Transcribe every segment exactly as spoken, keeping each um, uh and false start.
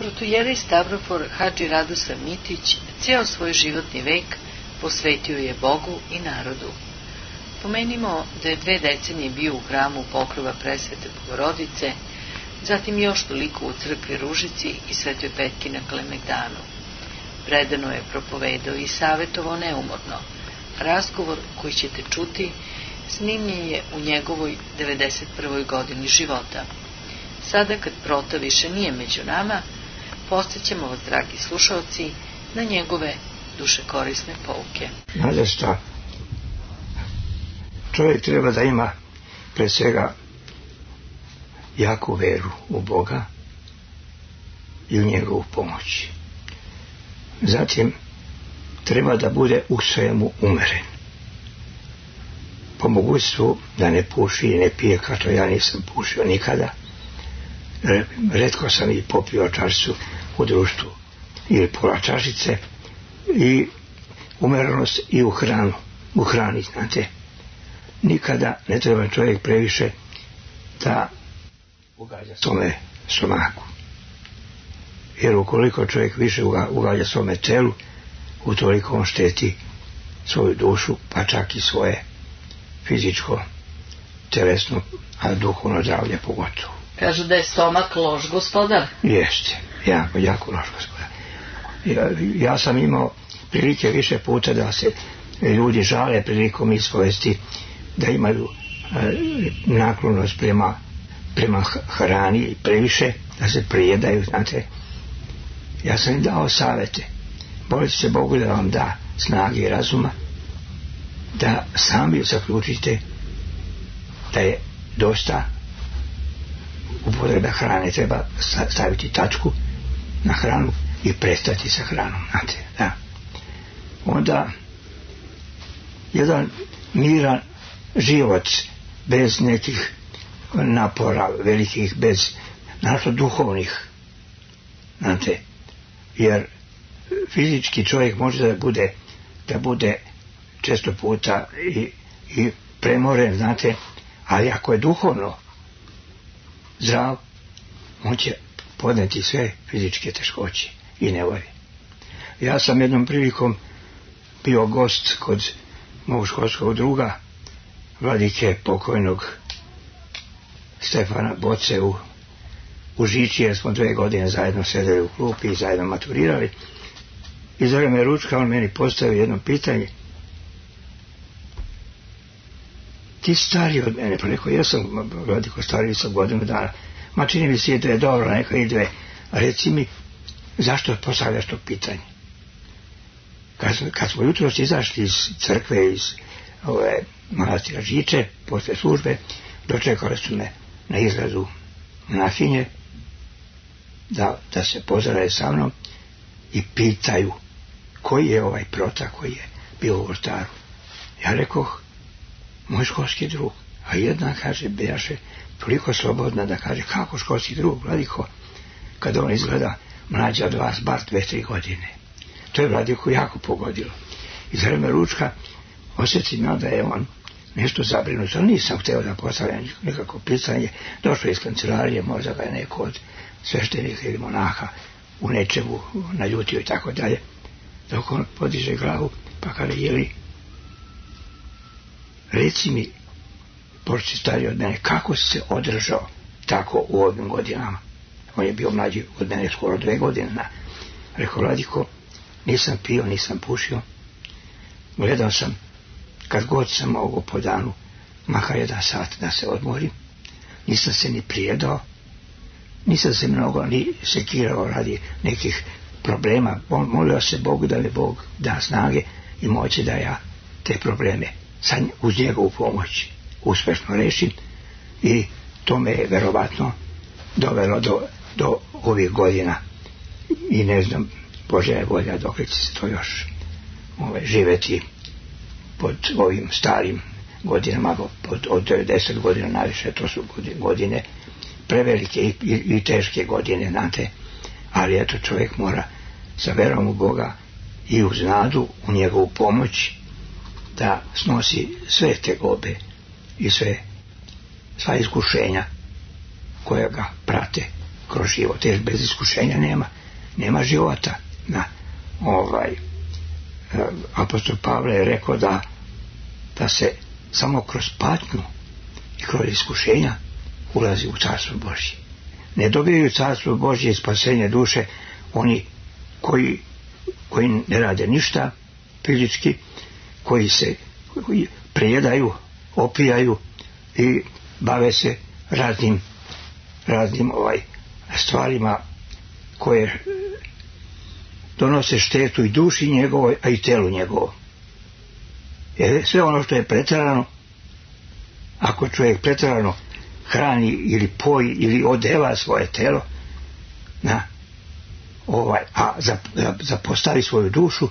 Protujerej Stavrofor Hadži Radoslav Mitić cijel svoj životni vek posvetio je Bogu i narodu. Pomenimo da je dve decenije bio u hramu Pokrova Presvete Bogorodice, zatim još toliko u crkvi Ružici i Svetoj Petki na Kalemegdanu. Predano je propovedao i savjetovao neumorno. Razgovor koji ćete čuti snimljen je u njegovoj devedeset prvoj godini života. Sada kad Prota više nije među nama, podsjećamo vas, dragi slušalci, na njegove dušekorisne pouke. Znate šta? Čovjek treba da ima pre svega jaku veru u Boga i u njegovu pomoć. Zatim treba da bude u svemu umeren. Po mogućstvu da ne puši i ne pije, kao što ja nisam pušio nikada. Retko sam i popio čašicu u društvu ili pola čašice. I umerenost i u hranu, u hrani, znate. Nikada ne treba čovjek previše da ugađa svome stomaku. Jer ukoliko čovjek više ugađa svome telu, utoliko on šteti svoju dušu, pa čak i svoje fizičko, telesno, a duhovno zdravlje pogotovo. Kažu da je stomak loš gospodar. Jeste, jako, jako loš gospodar. Ja, ja sam imao prilike više puta da se ljudi žale prilikom ispovesti da imaju e, naklonost prema, prema hrani previše, da se prijedaju, znate. Ja sam im dao savjete. Molite se Bogu da vam da snage i razuma, da sami zaključite da je dosta upotreba hrane, treba staviti tačku na hranu i prestati sa hranom, znate, da. Onda jedan miran život bez nekih napora velikih, bez našto duhovnih, znate, jer fizički čovjek može da bude da bude često puta i, i premoren, znate, ali ako je duhovno zdrav, on će podneti sve fizičke teškoće i nevolje. Ja sam jednom prilikom bio gost kod mog školskog druga, vladike pokojnog Stefana Boce u, u Žiči, jer smo dve godine zajedno sedeli u klupi i zajedno maturirali. I zove me ručka, on meni postavio jedno pitanje. Ti stariji od mene, pa rekao, ja sam vladiko stariji sa godinu dana, ma čini mi se da je dobro, neka i dve, a reci mi, zašto postavljaš to pitanje? Kad, kad smo jutros izašli iz crkve, iz ove manastira Žiče, posle službe, dočekali su me na izlazu monahinje, da, da se pozdrave sa mnom i pitaju koji je ovaj Prota koji je bio u oltaru. Ja rekoh, moj školski drug, a jedna kaže, bejaše toliko slobodna da kaže, kako školski drug, vladiko, kad on izgleda mlađa od vas, bar dve, tri godine. To je vladiku jako pogodilo. I za vreme ručka osjetim ja da je on nešto zabrinut, ali nisam htio da postavljam nekako pitanje, došlo iz kancelarije, možda ga je neko od sveštenika ili monaha u nečemu naljutio i tako dalje. Dok on podiže glavu, pa kaže, jeli, reci mi, pošto stariji od mene, kako si se održao tako u ovim godinama? On je bio mlađi od mene skoro dve godine. Rekao, vladiko, nisam pio, nisam pušio. Gledao sam, kad god sam mogao po danu, makar jedan sat da se odmorim. Nisam se ni prijedao, nisam se mnogo ni sekirao radi nekih problema. Molio se Bogu da mi Bog da snage i moći da ja te probleme sad uz njegovu pomoć uspešno rešim, i to me je verovatno dovelo do, do ovih godina i ne znam, Božja je volja dok će se to još ove, živeti pod ovim starim godinama, pod, od devedeset godina najviše, to su godine prevelike i, i, i teške godine, znate, ali eto, čovjek mora sa verom u Boga i uz nadu u njegovu pomoć da snosi sve tegobe i sve sva iskušenja koja ga prate kroz život, jer bez iskušenja nema, nema života. Na, ovaj, apostol Pavle je rekao da, da se samo kroz patnju i kroz iskušenja ulazi u carstvo Božje. Ne dobijaju carstvo Božje i spasenje duše oni koji, koji ne rade ništa fizički, koji se koji prijedaju, opijaju i bave se raznim raznim ovaj stvarima koje donose štetu i duši njegovoj, a i telu njegovom. Jer sve ono što je pretjerano, ako čovjek pretjerano hrani ili poji ili odeva svoje telo, na, ovaj, a zapostavi svoju dušu,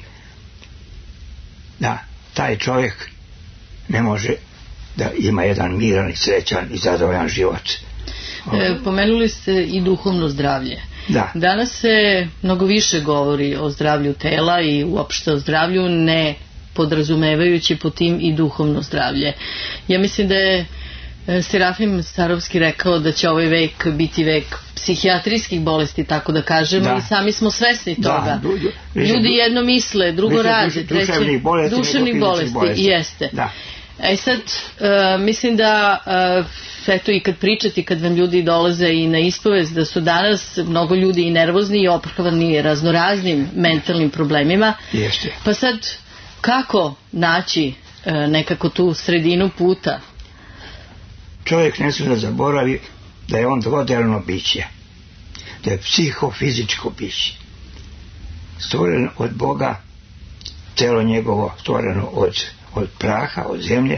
da taj čovjek ne može da ima jedan miran i srećan i zadovoljan život. E, pomenuli ste i duhovno zdravlje. Da. Danas se mnogo više govori o zdravlju tela i uopšte o zdravlju, ne podrazumevajući po tim i duhovno zdravlje. Ja mislim da je Serafim Starovski rekao da će ovaj vek biti vek psihijatrijskih bolesti, tako da kažemo, da. I sami smo svesni toga. Da, du, du, više, Ljudi jedno misle, drugo rade, treće duševnih bolesti, duševnih bolesti, bolesti. Jeste. Da. E sad, uh, mislim da uh, eto i kad pričati, kad vam ljudi dolaze i na ispovest, da su danas mnogo ljudi i nervozni i ophrvani raznoraznim mentalnim problemima. Jeste. Pa sad, kako naći uh, nekako tu sredinu puta? Čovjek ne smije da zaboravi da je on dvodelno biće, da je psihofizičko biće, stvoreno od Boga, telo njegovo stvoreno od, od praha, od zemlje,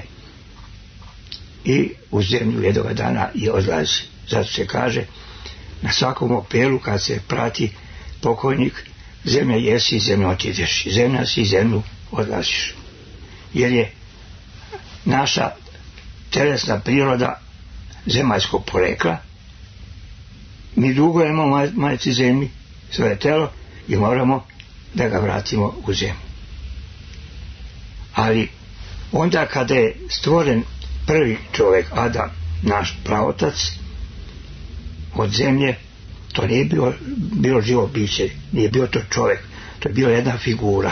i u zemlju jednoga dana i odlazi. Zato se kaže na svakom opelu kad se prati pokojnik, zemlja jesi, zemlja otideš, zemlja si, zemlju odlaziš. Jer je naša telesna priroda zemaljskog porekla, mi dugujemo maj, majci zemlji svoje telo i moramo da ga vratimo u zemlju. Ali onda kada je stvoren prvi čovjek, Adam, naš praotac, od zemlje, to nije bilo, bilo živo biće, nije bio to čovjek, to je bila jedna figura.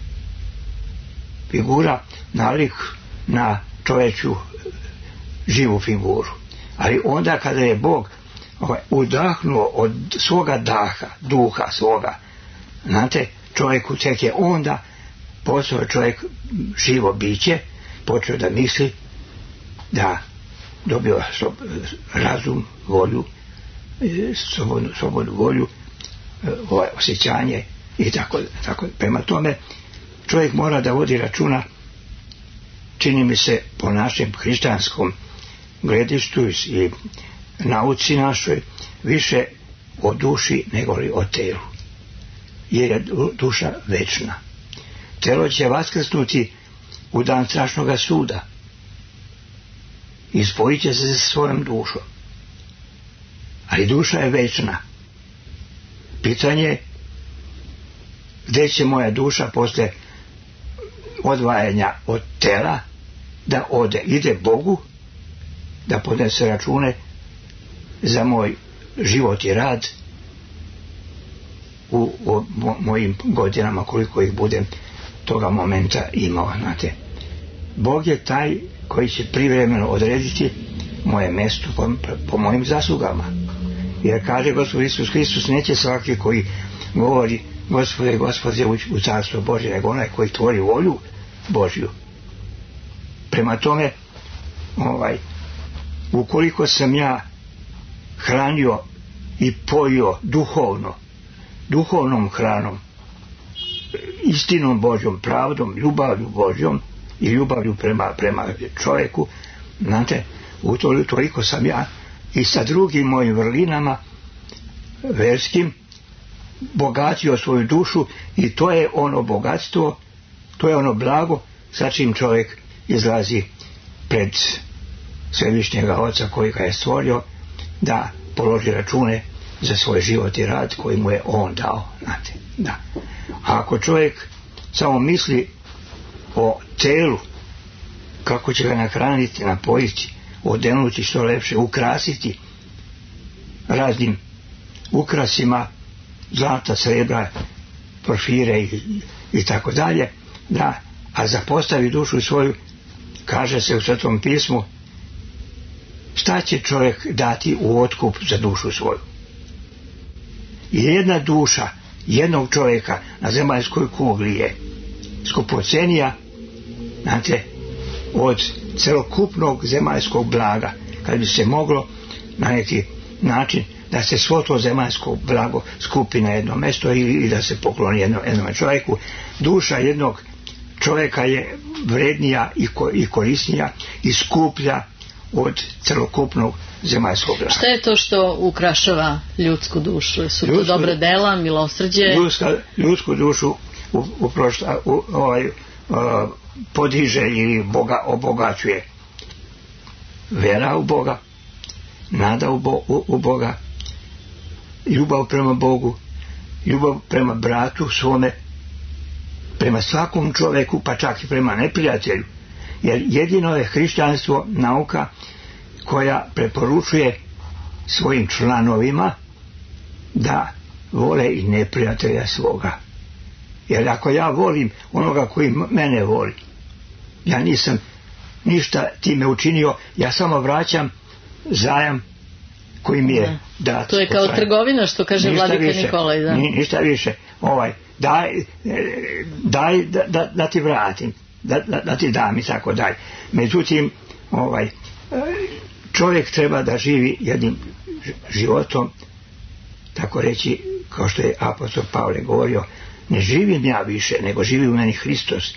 Figura nalik na čovječju živu figuru. Ali onda kada je Bog ovaj, udahnuo od svoga daha, duha svoga, znate, čovjeku tek je onda postao čovjek živo biće, počeo da misli, da dobio razum, volju, slobodnu, slobodnu volju, ovaj, osjećanje i tako, tako. Prema tome čovjek mora da vodi računa, čini mi se po našem hrišćanskom gledištu i nauci našoj, više o duši nego li o telu, jer je duša večna. Telo će vaskrsnuti u dan strašnoga suda i spojit će se sa svojom dušom, ali duša je večna. Pitanje je gdje će moja duša posle odvajanja od tela da ode, ide Bogu da podnese račune za moj život i rad u, u mojim godinama, koliko ih budem toga momenta imao. Znate, Bog je taj koji će privremeno odrediti moje mjesto po, po mojim zaslugama, jer kaže Gospod Isus Hristos, neće svaki koji govori Gospode, Gospode u, u carstvo Božje, nego onaj koji tvori volju Božju. Prema tome, ovaj, ukoliko sam ja hranio i pojio duhovno, duhovnom hranom, istinom Božjom, pravdom, ljubavlju Božjom i ljubavlju prema, prema čovjeku, znate, u to, toliko sam ja i sa drugim mojim vrlinama verskim bogatio svoju dušu, i to je ono bogatstvo, to je ono blago sa čim čovjek izlazi pred Svevišnjega Oca koji ga je stvorio, da položi račune za svoj život i rad koji mu je on dao. Znate, da. A ako čovjek samo misli o telu, kako će ga nahraniti, napojiti, odenuti što lepše, ukrasiti raznim ukrasima zlata, srebra, porfire i, i tako dalje, da, a zapostavi dušu svoju, kaže se u Svetom pismu, šta će čovjek dati u otkup za dušu svoju? I jedna duša jednog čovjeka na zemaljskoj kugli je skupocenija, znate, od celokupnog zemaljskog blaga, kad bi se moglo na neki način da se svo to zemaljsko blago skupi na jedno mjesto i, i da se pokloni jedno, jednom čovjeku. Duša jednog čovjeka je vrednija i, ko, i korisnija i skuplja od celokupnog zemaljskog blaga. Šta je to što ukrašava ljudsku dušu? Su to dobre dela, milosrđe? Ljudska, ljudsku dušu u, u prošta, u, ovaj, uh, podiže ili Boga obogaćuje vera u Boga, nada u, bo, u, u Boga, ljubav prema Bogu, ljubav prema bratu svome, prema svakom čovjeku, pa čak i prema neprijatelju. Jer jedino je hrišćanstvo nauka koja preporučuje svojim članovima da vole i neprijatelja svoga. Jer ako ja volim onoga koji mene voli, ja nisam ništa time učinio, ja samo vraćam zajam koji mi je dat. To je kao trgovina, što kaže vladika Nikolaj. Da. Ni, ništa više. Ovaj, daj, daj da, da, da ti vratim, da, da, da ti dam i tako dalje. Međutim, ovaj, čovjek treba da živi jednim životom, tako reći, kao što je apostol Pavle govorio, ne živim ja više, nego živi u meni Hristos.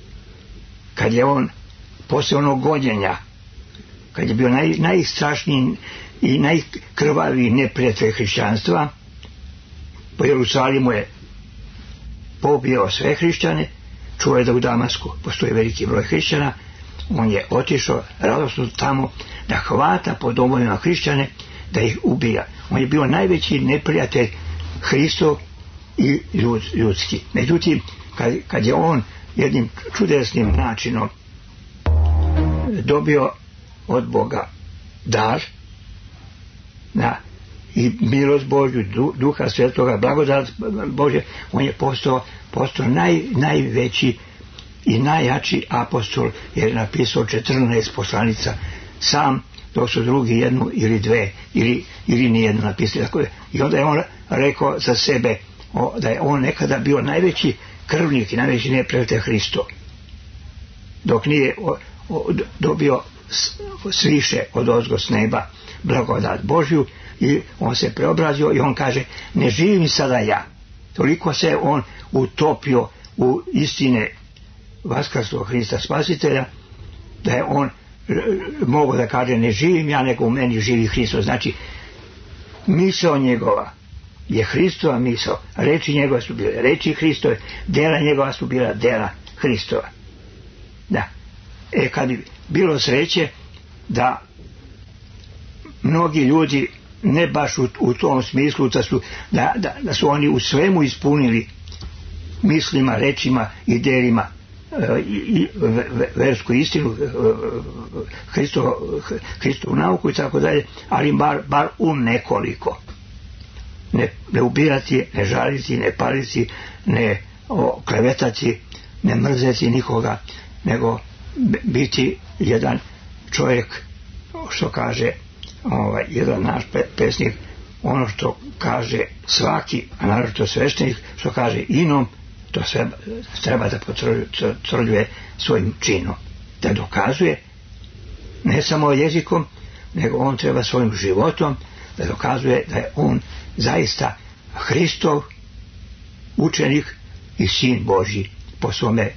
Kad je on poslije onog gonjenja, kad je bio naj, najstrašniji i najkrvaviji neprijatelj hrišćanstva, po Jerusalimu je pobio sve hrišćane, čuo je da u Damasku postoji veliki broj hrišćana, on je otišao radosno tamo da hvata po domovima hrišćane, da ih ubija. On je bio najveći neprijatelj Hristov i ljud, ljudski. Međutim, kad, kad je on jednim čudesnim načinom dobio od Boga dar na, i milost Božju, du, Duha Svetoga, blagodat Božje, on je postao, postao naj, najveći i najjači apostol, jer je napisao četrnaest poslanica sam, dok su drugi jednu ili dve ili, ili nijednu napisali. I onda je on rekao za sebe o, da je on nekada bio najveći krvnik i najveći neprijatelj Hristo, dok nije o, o, dobio sviše od ozgo s neba blagodat Božju, i on se preobrazio i on kaže, ne živim sada ja. Toliko se on utopio u istine vaskrslog Hrista Spasitelja, da je on mogu da kaže, ne živim ja, nego u meni živi Hristos. Znači, misao njegova je Hristova misao, reči njegova su bile reči Hristove, dela njegova su bila dela Hristova. Da. E, kad bi bilo sreće da mnogi ljudi ne baš u, u tom smislu da su, da, da, da su oni u svemu ispunili mislima, rečima i delima i, i versku istinu, Hristo, Hristovu nauku i tako dalje, ali bar, bar u nekoliko. Ne, ne ubirati, ne žaliti, ne paliti, ne o, klevetati, ne mrzeti nikoga, nego biti jedan čovjek, što kaže ovaj, jedan naš pesnik, ono što kaže svaki, a naročito sveštenik, što kaže inom, to sve treba da potvrđuje svojim činom, da dokazuje ne samo jezikom, nego on treba svojim životom da dokazuje da je on zaista Hristov učenik i sin Božji po svome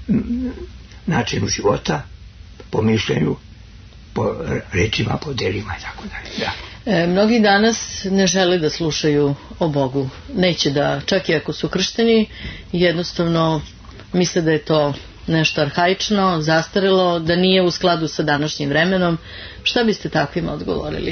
načinu života, po mišljenju, po rečima, po delima i tako dalje. Da. E, mnogi danas ne žele da slušaju o Bogu. Neće da, čak i ako su kršteni, jednostavno misle da je to nešto arhaično, zastarelo, da nije u skladu sa današnjim vremenom. Šta biste takvima odgovorili?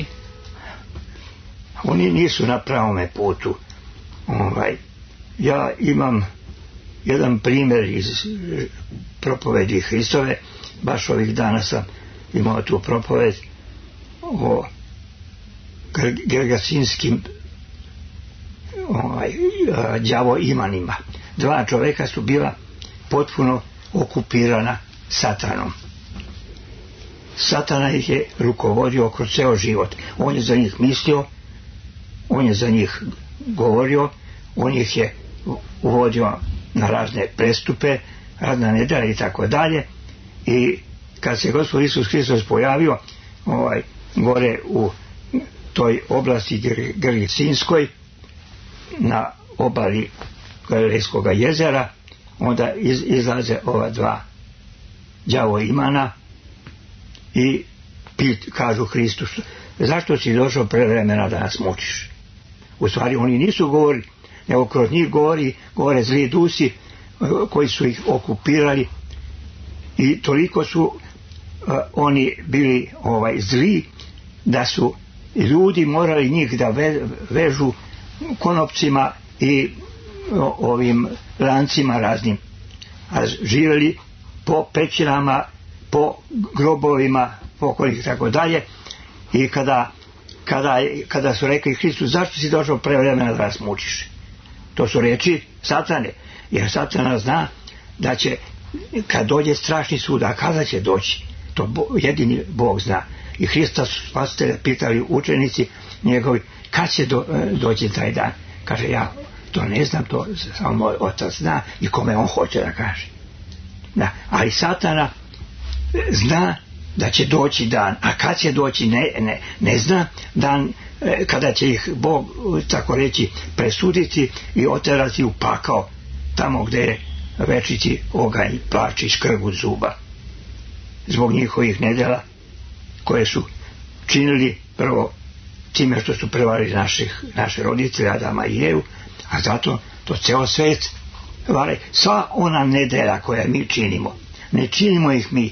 Oni nisu na pravome putu. Ovaj, ja imam jedan primjer iz propovedi Hristove, baš ovih dana sam imao tu propoved o gergasinskim ovaj, đavo imanima. Dva čovjeka su bila potpuno okupirana Satanom. Satana ih je rukovodio kroz ceo život. On je za njih mislio, on je za njih govorio, on ih je uvodio na razne prestupe, razna nedjela i tako dalje. I kad se Gospod Isus Hristos pojavio ovaj, gore u toj oblasti Gericinskoj na obali Galilejskog jezera, onda iz, izlaze ova dva đavo imana i pit, kažu Hristu, zašto si došao pre vremena da nas mučiš? U stvari oni nisu govorili, nego kroz njih govori, govore zli dusi koji su ih okupirali i toliko su uh, oni bili ovaj, zli da su ljudi morali njih da ve, vežu konopcima i o, ovim lancima raznim, a živjeli po pećinama, po grobovima, pokolih i tako dalje. I kada, kada, kada su rekli Hristu, zašto si došao pre vremena da nas mučiš? To su reči Satane, jer Satana zna da će kad dođe strašni sud, a kada će doći, to bo, jedini Bog zna. I Hrista su spasitelja pitali učenici njegovi, kad će do, doći taj dan? Kaže, ja to ne znam, to samo moj otac zna i kome on hoće da kaže. Da, ali Satana zna da će doći dan, a kad će doći ne, ne, ne zna, dan e, kada će ih Bog, tako reći, presuditi i oterati u pakao, tamo gdje je večiti oganj, plač i škrgut zuba, zbog njihovih nedjela koje su činili prvo time što su prevarili naših, naše roditelje Adama i Evu, a zato to ceo svet vare. Sva ona nedjela koja mi činimo, ne činimo ih mi,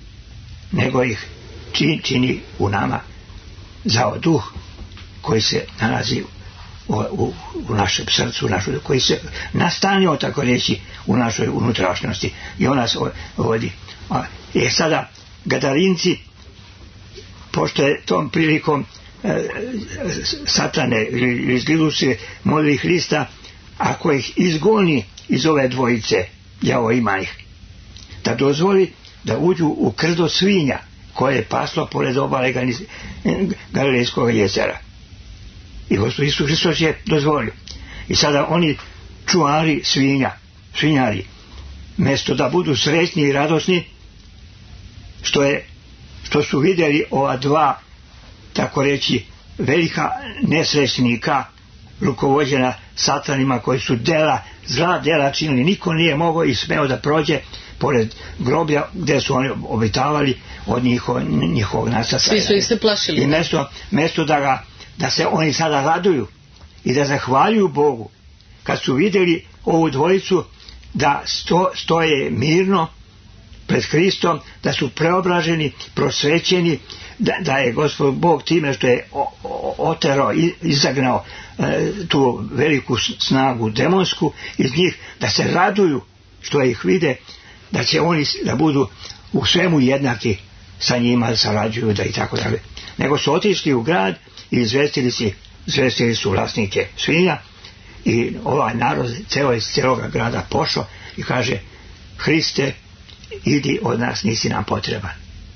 nego ih čini, čini u nama zao duh koji se nalazi u, u, u našem srcu, u našoj, koji se nastanio, tako reći, u našoj unutrašnjosti i on nas vodi. I sada Gadarinci, pošto je tom prilikom e, Satane ili zlidusi molili Hrista, ako ih izgoni iz ove dvojice, đavo ima ih, da dozvoli da uđu u krdo svinja koje je paslo pored obale Galilejskog jezera. I Gospod Isus Hristos je dozvolio. I sada oni čuvari svinja, svinjari, mjesto da budu srećni i radosni što je što su vidjeli ova dva, tako reći, velika nesrećnika rukovođena Satanima koji su dela, zla dela činili. Niko nije mogao i smeo da prođe pored groblja gdje su oni obitavali od njihov, njihovog nastaca. Svi su ih se plašili. I mjesto, mjesto da, ga, da se oni sada raduju i da zahvaljuju Bogu kad su vidjeli ovu dvojicu da sto, stoje mirno pred Hristom, da su preobraženi, prosvećeni, da, da je Gospod Bog time što je o, o, oterao i izagnao e, tu veliku snagu demonsku iz njih, da se raduju što ih vide, da će oni da budu u svemu jednaki sa njima, da sarađuju, da i tako dalje. Nego su otišli u grad i izvestili, si, izvestili su vlasnike svinja i ovaj narod celo iz cijeloga grada pošao i kaže, Hriste, idi od nas, nisi nam potreban.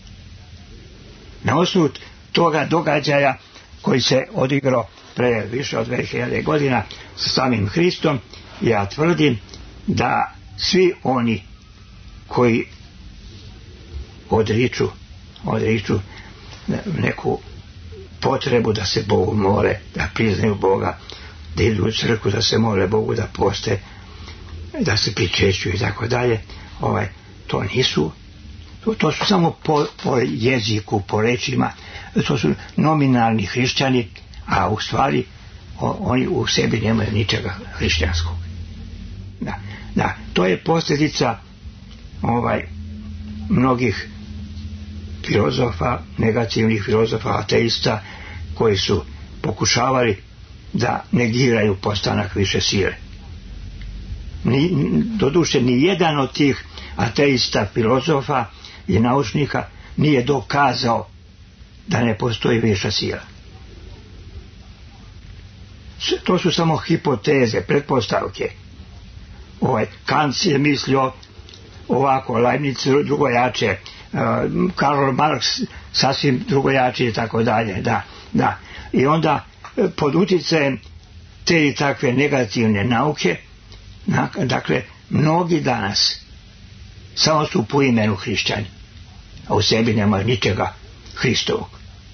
Na osnovu toga događaja koji se odigrao pre više od dve hiljade godina sa samim Hristom, ja tvrdim da svi oni koji odriču, odriču neku potrebu da se Bogu mole, da priznaju Boga, da idu u crkvu, da se mole Bogu, da poste, da se pričešćuju i tako dalje, ovaj, to nisu, to, to su samo po, po jeziku, po rečima, to su nominalni hrišćani, a u stvari o, oni u sebi nemaju ničega hrišćanskog. Da, da, to je posljedica ovaj, mnogih filozofa, negativnih filozofa, ateista, koji su pokušavali da negiraju postanak više sile. Ni, doduše, ni jedan od tih ateista, filozofa i naučnika nije dokazao da ne postoji viša sila. to su samo hipoteze, pretpostavke. Ovaj, Kant je mislio ovako, Leibniz drugojače, uh, Karl Marx sasvim drugojače i tako dalje, da, da. I onda pod utjecajem te i takve negativne nauke, dakle, mnogi danas samo su po imenu hrišćani, a u sebi nema ničega Hristovog.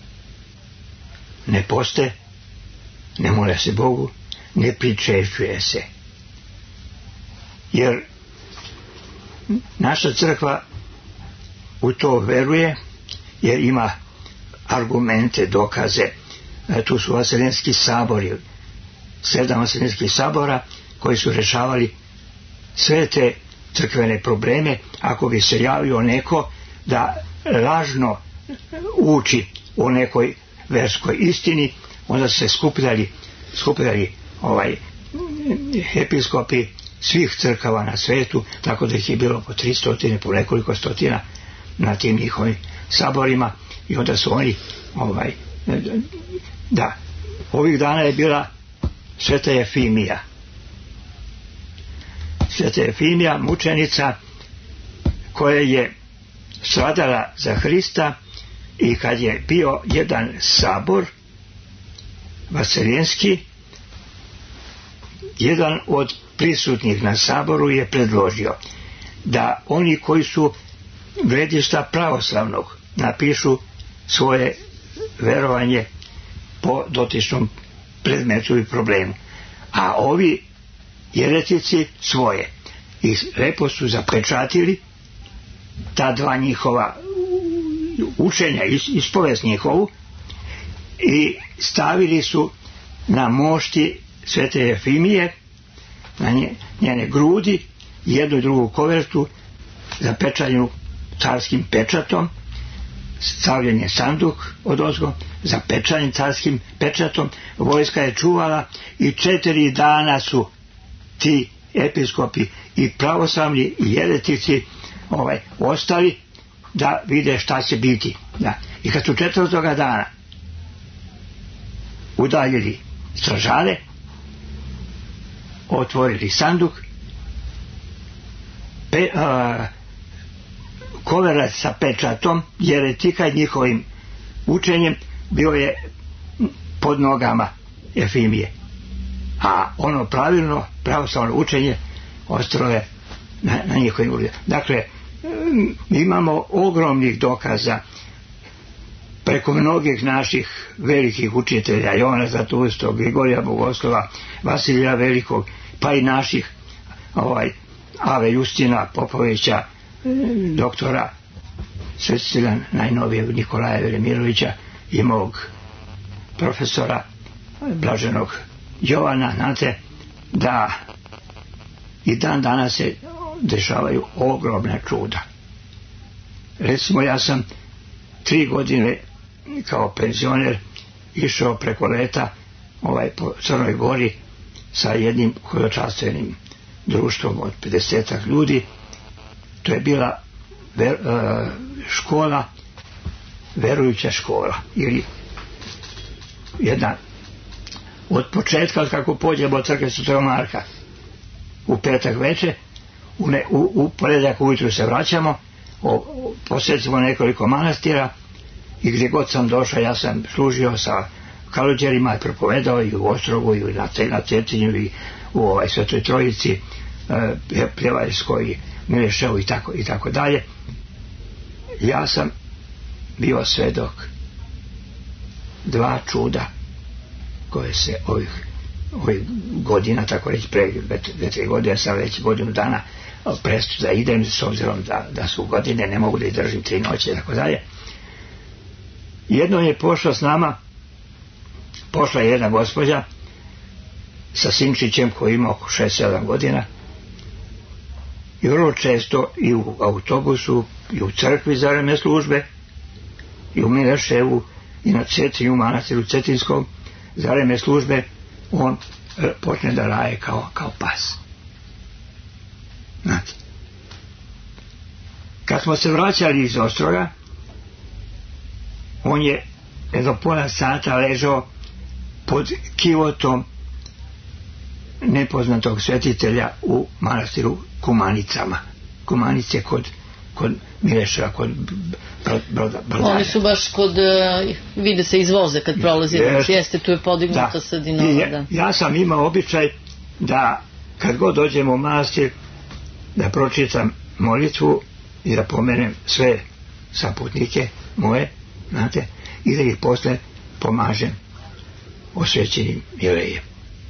Ne poste, ne mole se Bogu, ne pričešćuje se. Jer naša crkva u to veruje, jer ima argumente, dokaze. Tu su vaseljenski sabori, sedam vaseljenskih sabora koji su rešavali sve te crkvene probleme. Ako bi se javio neko da lažno uči o nekoj verskoj istini, onda su se skupljali, skupljali ovaj, episkopi svih crkava na svetu, tako da ih je bilo po tri stotine, po nekoliko stotina na tim njihovim saborima, i onda su oni ovaj, da, ovih dana je bila Sveta Jefimija. Sveta Jefimija, mučenica koja je stradala za Hrista, i kad je bio jedan sabor vaseljenski, jedan od prisutnih na saboru je predložio da oni koji su gledišta pravoslavnog napišu svoje verovanje po dotičnom predmetu i problemu, a ovi jeretici svoje. I lepo su zapečatili ta dva njihova učenja, ispovest njihovu, i stavili su na mošti Svete Jefimije, na njene grudi, jednu i drugu kovertu zapečanju carskim pečatom, stavljen je sanduk odozgo, zapečanjen carskim pečatom, vojska je čuvala, i četiri dana su ti episkopi i pravoslavni i jeretici ovaj, ostali da vide šta će biti. Da. I kad su četvrtoga dana udaljili stražare, otvorili sanduk, pe, a, koverac sa pečatom jeretika i njihovim učenjem bio je pod nogama Jefimije, a ono pravilno pravoslavno učenje ostalo je na, na njihovim ulicama. Dakle, imamo ogromnih dokaza preko mnogih naših velikih učitelja, Jovana Zlatulskog, Grigorija Bogoslova, Vasilija Velikog, pa i naših ovaj, Ave Justina Popovića, doktora Svecitelja najnovijeg Nikolaja Velimirovića i mog profesora Blaženog Jovana. Znate da i dan danas se dešavaju ogromna čuda. Recimo, ja sam tri godine kao penzioner išao preko leta ovaj, po Crnoj Gori sa jednim hodočastvenim društvom od pedesetak ljudi. To je bila ver, uh, škola, verujuća škola, ili jedna od početka, od kako pođemo od crkve Svetog Marka u petak veče, u, ne, u, u ponedeljak ujutru se vraćamo, o, o, posjetimo nekoliko manastira, i gdje god sam došao, ja sam služio sa Kaluđerima i propovedao i u Ostrogu i na, na Cetinju i u ovaj Svetoj Trojici, e, Pljevaljskoj i Mileševu i tako, i tako dalje. Ja sam bio svedok dva čuda koje se ovih, ovih godina, tako reći pre dve, tri godine, sam već godinu dana prestu da idem, s obzirom da, da su godine, ne mogu da ih držim tri noće i tako dalje. Jednom je pošla s nama, pošla je jedna gospođa sa sinčićem koji ima oko šest sedam godina, i vrlo često i u autobusu i u crkvi za vreme službe i u Mileševu i na Cetinju, manastiru Cetinskom, za vreme službe on e, počne da raje kao, kao pas. Znate, kad smo se vraćali iz Ostroga, on je jedno pola sata ležao pod kivotom nepoznatog svetitelja u manastiru Kumanicama. Kumanice kod, kod Mileša, kod broda, brodarja. Oni su baš kod, uh, vide se izvoze kad prolazi, znači jeste, tu je podignuta da. Sadinova. Ja, da. ja sam imao običaj da kad god dođem u manastir da pročitam molitvu i da pomenem sve saputnike moje, znate, i da ih posle pomažem osvećenim jelejem.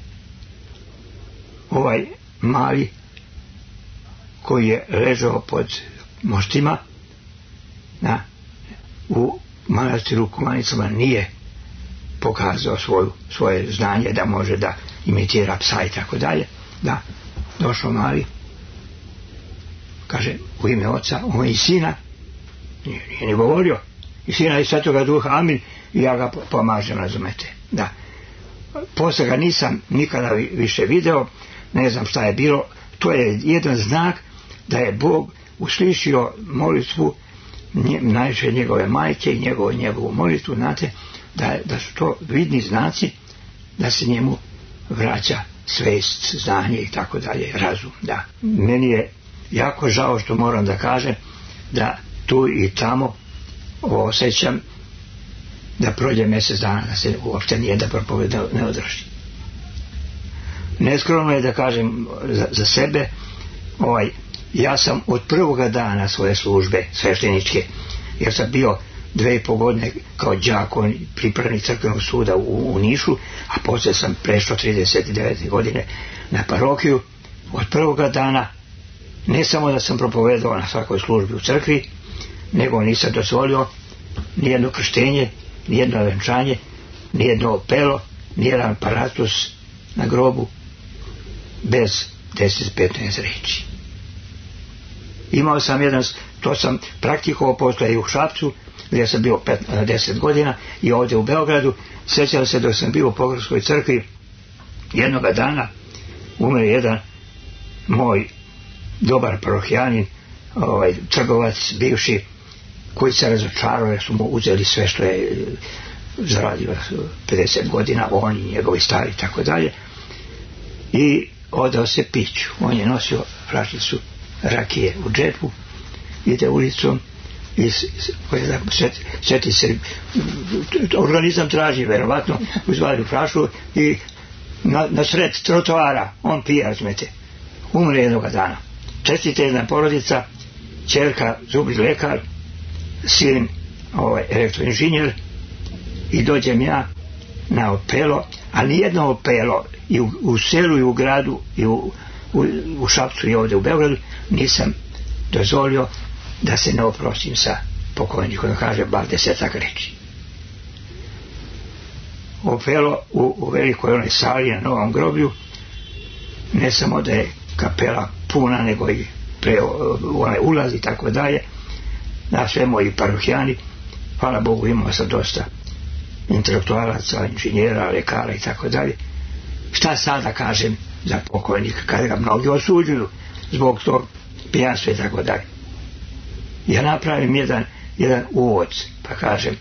Ovaj mali koji je ležao pod moštima na, u manastiru Kumanicama nije pokazao svoju, svoje znanje da može da imitira psa i tako dalje. Da, došao mali, kaže u ime oca, ovo i sina, nije, nije ni govorio, i sina i Svetoga Duha, amin, i ja ga pomažem, razumete. Da. Posle ga nisam nikada više video, ne znam šta je bilo, to je jedan znak da je Bog uslišio molitvu nje, najviše njegove majke i njegovu, njegovu molitvu, znate, da, da su to vidni znaci da se njemu vraća svest, znanje i tako dalje, razum, da. Meni je jako žao što moram da kažem da tu i tamo osjećam da prođe mjesec dana da se uopšte nijedan propoved ne održi. Neskromno je da kažem za, za sebe, ovaj, ja sam od prvoga dana svoje službe svešteničke, jer sam bio dve i po godine kao đakon pripravnik crkvenog suda u, u Nišu, a poslije sam prešao trideset devete godine na parokiju. Od prvoga dana ne samo da sam propovedao na svakoj službi u crkvi, nego nisam dozvolio nijedno krštenje, nijedno venčanje, nijedno opelo, nijedan paratus na grobu bez deset do petnaest reči. Imao sam jedan, to sam praktikovao posle i u Šapcu, gdje sam bio deset godina, i ovdje u Beogradu. Sjećam se dok sam bio u Pogorskoj crkvi, jednoga dana umre jedan moj dobar parohijanin, ovaj, trgovac bivši, koji se razočarao jer su mu uzeli sve što je zaradio pedeset godina, on i njegovi stari i tako dalje, i odao se piću. On je nosio flašicu rakije u džepu, ide ulicom i sjeti se, organizam traži verovatno, uzvali flašu i na, na sred trotoara on pije, razumete, umre jednoga dana. Čestite jedna porodica, ćerka zubni lekar, sin ovaj, elektroinženjer, i dođem ja na opelo, a nijedno opelo i u, u selu i u gradu i u, u, u Šapcu i ovdje u Beogradu nisam dozvolio da se ne oprostim sa pokojnikom, da kaže bar desetak reči. Opelo u, u velikoj onoj sali na Novom groblju, ne samo da je kapela puna, nego i pre onaj ulaz i tako dalje, na sve moji parohijani, hvala Bogu, imao sam dosta intelektualaca, inženjera, lekara i tako dalje. Šta sad da kažem za pokojnika kada ga mnogi osuđuju zbog tog pijanstva i tako dalje. Ja napravim jedan, jedan uvod, pa kažem,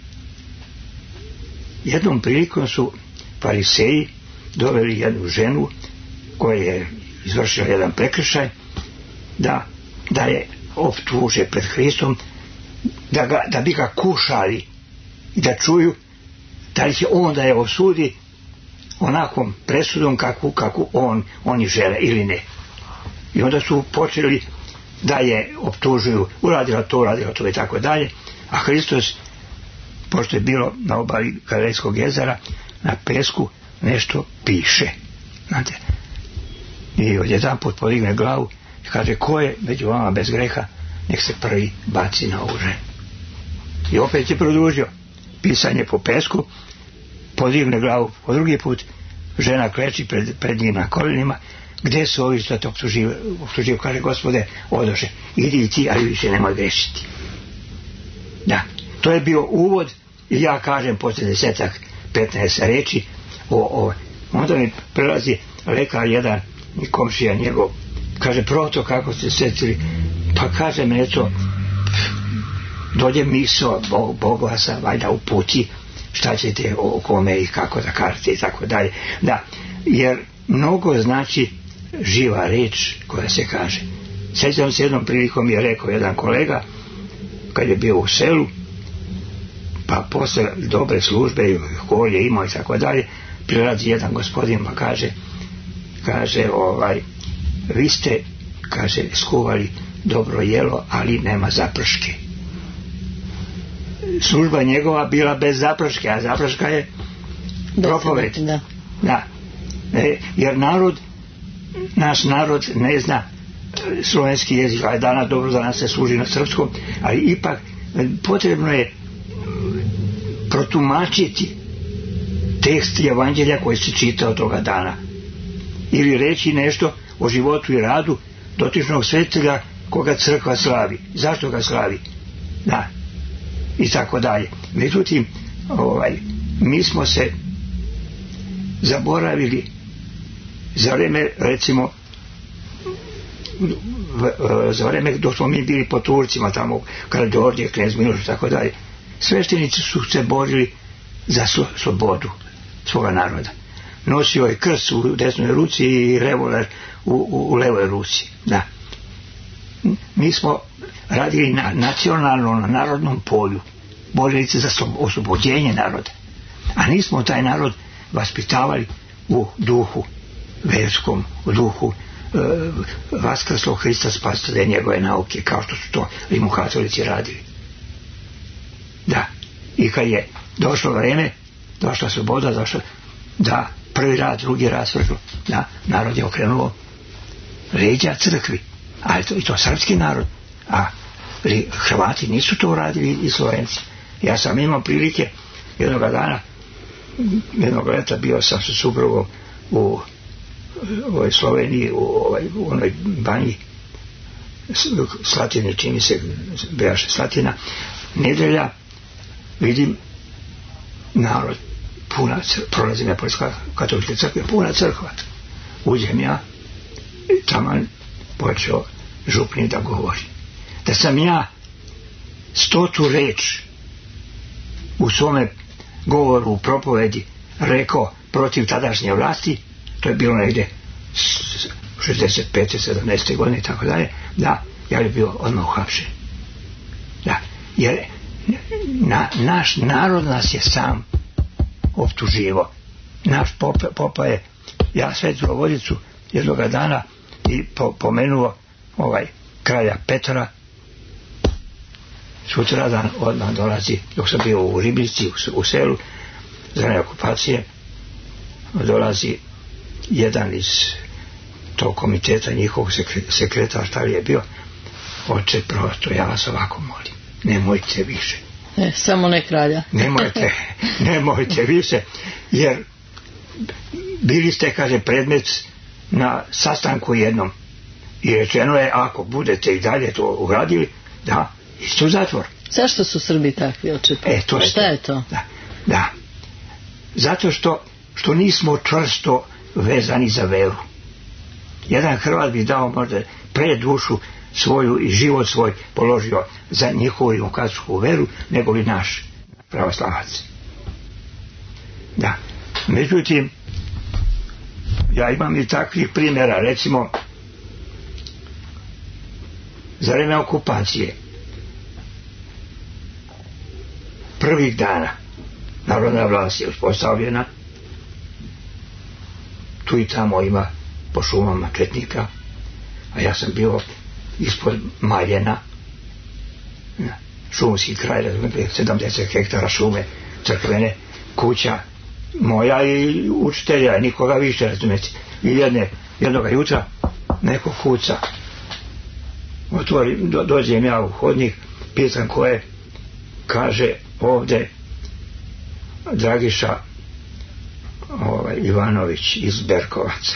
jednom prilikom su fariseji doveli jednu ženu koja je izvršila jedan prekršaj, da, da je optuže pred Hristom, da, ga, da bi ga kušali i da čuju da li će on da je osudi onakvom presudom kako, kako on, oni žele ili ne. I onda su počeli da je optužuju, uradila to, uradila to i tako dalje, a Hristos, pošto je bilo na obali Galilejskog jezera, na pesku nešto piše. Znate, i odjedan put podigne glavu i kaže, ko je među vama bez greha, nek se prvi baci na ovu ženu. I opet je produžio pisanje po pesku, podigne glavu po drugi put, žena kleči pred, pred njim na kolenima. Gdje su ovi što te optužio? Optužio, kaže, Gospode, odoše, idi i ti, ali više nemoj grešiti. Da, to je bio uvod, i ja kažem poslije desetak, petnaest reči, o, o, onda mi prelazi lekar jedan, komšija njegov, kaže, proto kako ste sjetili, pa kaže me, eto, dođe misao, Bog, Bog vas vajda uputi, šta ćete o kome i kako da kažete i tako dalje. Da, jer mnogo znači živa reč koja se kaže. Sjećam se, jednom prilikom mi je rekao jedan kolega, kad je bio u selu, pa posle dobre službe i kolje imao i tako dalje, prilazi jedan gospodin pa kaže, kaže ovaj, vi ste, kaže, skuvali dobro jelo, ali nema zaprške. Služba njegova bila bez zaprške, a zaprška je propoved. Da. Da. E, jer narod, naš narod ne zna slovenski jezik, a danas dobro da nas se služi na srpskom, ali ipak potrebno je protumačiti tekst evanđelja koji se čita od toga dana. Ili reći nešto o životu i radu dotičnog svetitelja koga crkva slavi. Zašto ga slavi? Da. I tako dalje. Međutim, ovaj, mi smo se zaboravili za vreme, recimo, za vreme dok smo mi bili po Turcima, tamo Karađorđe, knez Miloš i tako dalje, sveštenici su se borili za slobodu svoga naroda. Nosio je krst u desnoj ruci i revolver u, u, u levoj ruci. Da. Mi smo radili na nacionalnom, na narodnom polju, borili se za oslobođenje naroda, a nismo taj narod vaspitavali u duhu verskom, u duhu e, vaskrslog Hrista spasitelja njegove nauke, kao što su to rimokatolici radili. Da. I kad je došlo vreme, došla sloboda, došla, da, prvi rad, drugi rad svršlo, da, narod je okrenuo leđa crkvi, ali to, i to srpski narod, a Hrvati nisu to uradili i Slovenci. Ja sam imao prilike jednog dana, jednog leta bio sam sa suprugom u ovoj Sloveniji, u, ovaj, u onoj banji Slatini, čini se bejaše Slatina, nedelja, vidim narod, puna crkva, prolazim ja pored katoličke crkve, puna crkva. Uđem ja i taman počeo župnik da govori. Da sam ja stotu reč u svome govoru, u propovedi rekao protiv tadašnje vlasti, to je bilo negdje šezdeset pete sedamnaeste godine i tako dalje, da, ja bi bio odmah uhapšen. Da, jer na, naš narod nas je sam optuživo. Naš popa, popa je, ja Svetu Vodicu jednoga dana i po, pomenuo ovaj kralja Petra. Sutradan odmah dolazi, dok sam bio u Ribici, u, u selu, za vreme okupacije, dolazi jedan iz tog komiteta, njihovog sekretara, šta li je bio, oče prosto, ja vas ovako molim, nemojte više. Ne, samo ne kralja. nemojte, nemojte više, jer bili ste, kaže, predmet na sastanku jednom i rečeno je, ako budete i dalje to uradili, da, isto u zatvor. Zašto su Srbi takvi, oče? E, to je šta je to? Da, da. Zato što, što nismo čvrsto vezani za veru. Jedan Hrvat bi dao možda pre dušu svoju i život svoj položio za njihovu rimokatoličku veru, nego li naš pravoslavac. Da. Međutim, ja imam i takvih primjera, recimo, za vreme okupacije, prvih dana narodna vlast je uspostavljena, tu i tamo ima po šumama četnika, a ja sam bio ispod Maljena, šumski kraj, sedamdeset hektara šume, crkvene, kuća moja i učitelja, nikoga više, razumijete. I jedne, jednoga jutra neko kuca, otvori, do, dođem ja u hodnik, pitam ko je, kaže ovde Dragiša ovaj, Ivanović iz Berkovaca.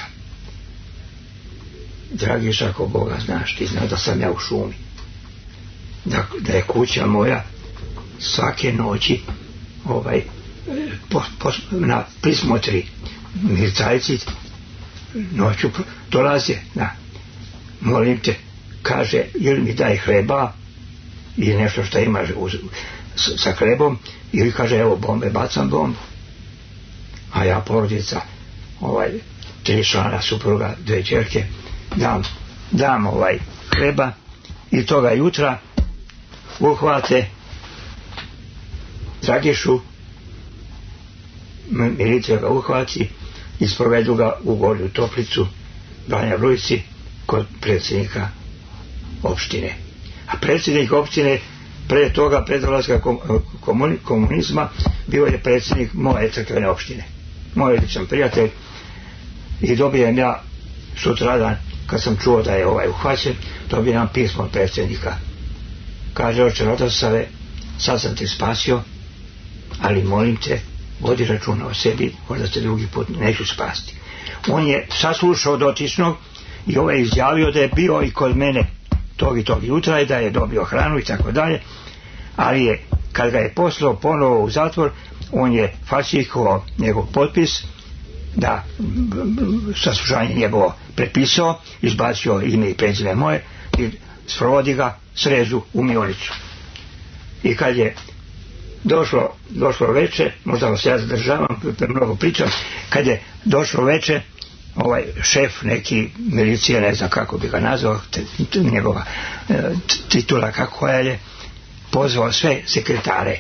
Dragiša, ako Boga znaš, ti zna da sam ja u šumi, da, da je kuća moja svake noći ovaj, po, po, na prismotri mircajci noću dolaze, da, molim te, kaže, ili mi daj hleba ili nešto što imaš uz, s, sa hlebom, ili kaže, evo bombe, bacam bombu. A ja, porodica, ovaj, tri člana, supruga, dve ćerke, dam, dam ovaj hleba i toga jutra uhvate Dragišu, milicija ga uhvati i sprovedu ga u Gornju Toplicu, Banja Luci, kod predsjednika opštine. A predsjednik opštine pre toga, pre dolaska komunizma, bio je predsjednik moje crkvene opštine. Moj ličan prijatelj. I dobijem ja sutradan, kad sam čuo da je ovaj uhvaćen, dobijem pismo od predsjednika. Kaže: oče Radosave, sad sam te spasio, ali molim te, vodi računa o sebi, možda te drugi put neću spasti. On je saslušao dotičnog i ovaj izjavio da je bio i kod mene tog i tog jutra i da je dobio hranu i tako dalje, ali je, kad ga je poslao ponovo u zatvor, on je falsifikovao njegov potpis, da saslušanje njegovo prepisao, izbacio ime i prezime moje i sprovodi ga srezu u Mionicu. I kad je došlo, došlo veče, možda vas ja zadržavam, mnogo pričam, kad je došlo veče, ovaj šef neki milicije, ne znam kako bi ga nazvao, njegova e, titula kako je, pozvao sve sekretare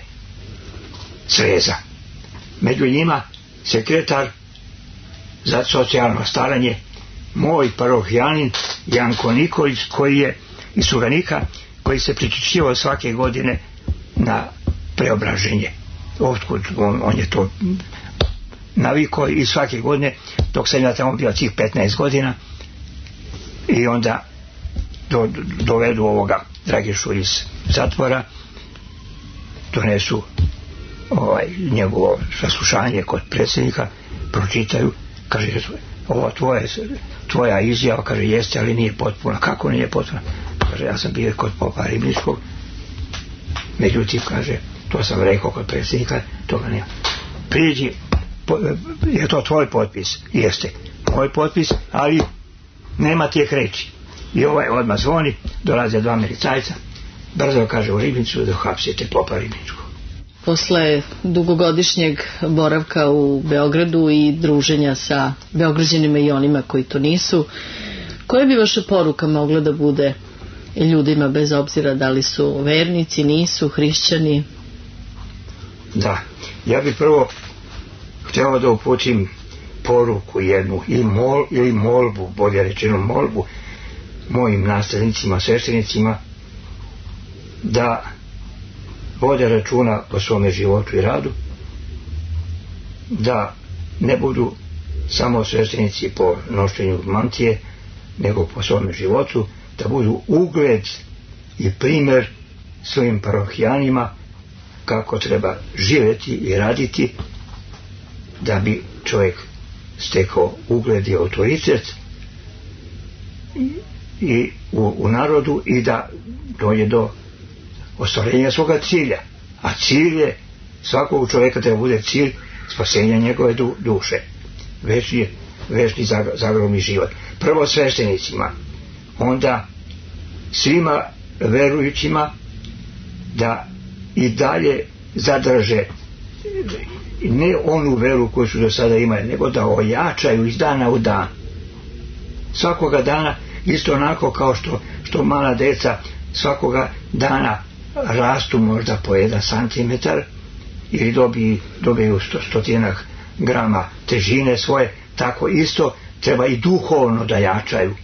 sreza. Među njima sekretar za socijalno staranje, moj parohijanin Janko Nikolić, koji je iz Suganika, koji se priključivao svake godine na preobraženje. Otkud on, on je to navikao i svake godine, dok sam ja tamo bio tih petnaest godina, i onda do, dovedu ovoga Dragišu iz zatvora, donesu ovaj, njegovo saslušanje kod predsjednika, pročitaju, kaže: ovo tvoje, tvoja izjava, kaže, jeste, ali nije potpuna. Kako nije potpuna? Kaže: ja sam bio kod popa Ribničkog, međutim, kaže, to sam rekao kod predsjednika, toga nema. Priđi, po, je to tvoj potpis? Jeste, moj potpis, ali nema tijek reći. I ovaj odmah zvoni, dolaze dva milicajca, brzo, kaže, u Ribnicu da hapsite popa Ribničkog. Posle dugogodišnjeg boravka u Beogradu i druženja sa Beograđanima i onima koji to nisu, koja bi vaša poruka mogla da bude ljudima, bez obzira da li su vernici, nisu, hrišćani? Da, ja bih prvo htio da uputim poruku jednu, ili, mol, ili molbu, bolje rečeno molbu, mojim nastavnicima, sveštenicima, da vode računa po svome životu i radu, da ne budu samo sveštenici po nošenju mantije, nego po svome životu, da budu ugled i primjer svojim parohijanima kako treba živjeti i raditi, da bi čovjek stekao ugled i autoritet i, i u, u narodu, i da dođe do ostvarenja svoga cilja. A cilj je svakog čovjeka da bude cilj spasenja njegove du, duše, večni, večni zagrobni život. Prvo sveštenicima, onda svima verujućima, da i dalje zadrže ne onu veru koju su do sada imali, nego da ojačaju iz dana u dan. Svakoga dana, isto onako kao što, što mala deca svakoga dana rastu možda po jedan santimetar ili dobiju, dobiju sto, stotinak grama težine svoje, tako isto treba i duhovno da jačaju.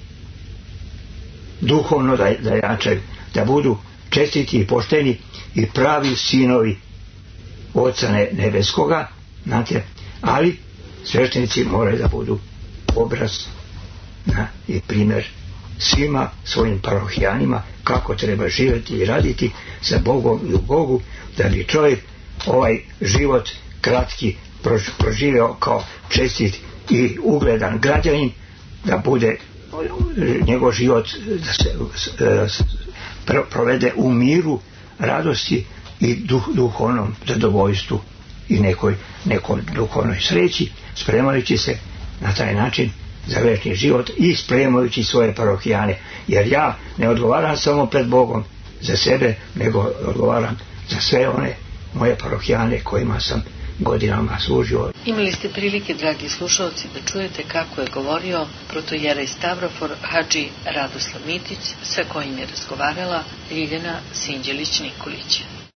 Duhovno da, da jačaju, da budu čestiti i pošteni i pravi sinovi Oca nebeskoga, znate, ali sveštenici moraju da budu obraz na, i primjer svima svojim parohijanima kako treba živjeti i raditi sa Bogom i u Bogu, da bi čovjek ovaj život kratki proživio kao čestit i ugledan građanin, da bude njegov život da se provede u miru, radosti i duh, duhovnom zadovoljstvu i nekoj, nekoj duhovnoj sreći, spremajući se na taj način za večni život i spremajući svoje parohijane, jer ja ne odgovaram samo pred Bogom za sebe, nego odgovaram za sve one moje parohijane kojima sam godinama služio. Imali ste prilike, dragi slušalci, da čujete kako je govorio protojerej Stavrofor hadži Radoslav Mitić, sa kojim je razgovarala Ljiljana Sinđelić-Nikolić.